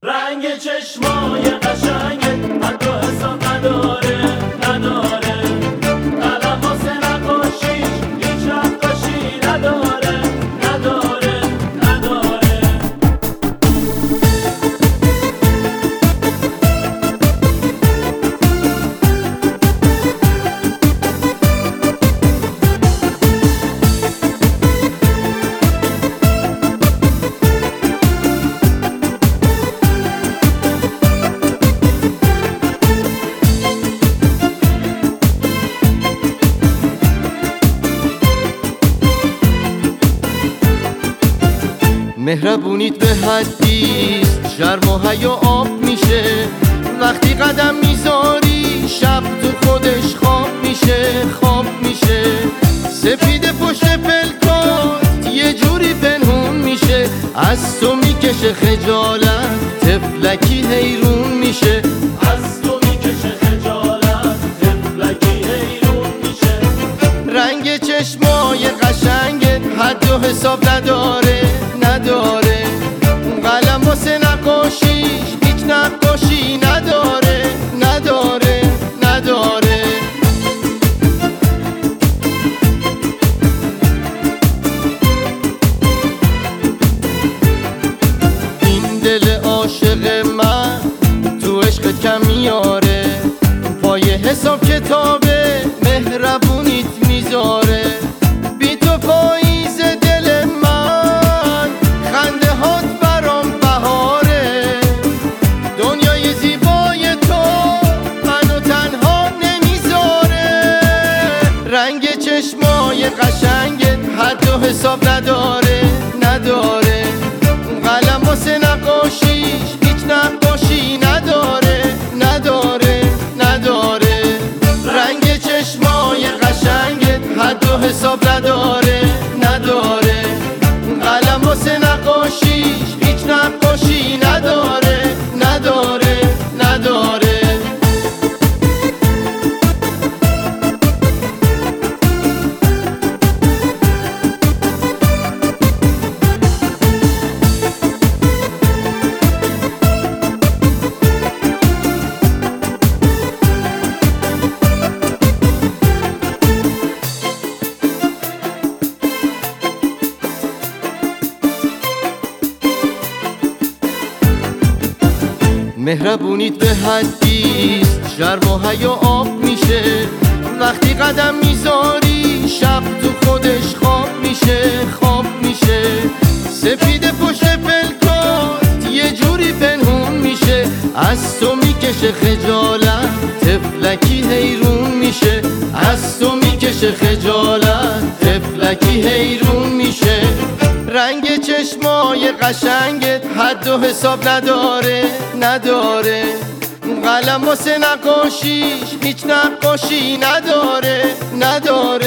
رنگ چشمای قشنگت حد و حساب نداره قلم واسه نقاشیش هیچ نقاشی نداره مهربونیت به حدیست، شرم و حیا آب میشه وقتی قدم میذاری، شب تو خودش خواب میشه سپید پشت پلکات یه جوری پنهون میشه، از تو میکشه خجالت طفلکی حیرون میشه، از تو میکشه خجالت طفلکی حیرون میشه. رنگ چشمای قشنگت حد و حساب نداره اون قلم واسه نقاشیش هیچ نقاشی نداره این دل عاشق من تو عشقت کم میاره، پای حساب کتابه مهربونیت میذاره، بی تو پاییز دل من خنده هات برام بهاره، دنیای زیبای تو منو تنها نمیذاره، رنگ چشمای قشنگت حد و حساب نداره قلم واسه نقاشیش هیچ نقاشی نداره رنگ چشمای قشنگت حد و حساب نداره قلم واسه نقاشیش هیچ نقاشی نداره مهربونیت به حدیست، شرم و حیا آب میشه وقتی قدم میذاری، شب تو خودش خواب میشه سپید پشت پلکات یه جوری پنهون میشه، از تو میکشه خجالت طفلکی حیرون میشه، از تو میکشه خجالت طفلکی حیرون میشه، رنگ چشمای قشنگت حد و حساب نداره قلم واسه نقاشیش هیچ نقاشی نداره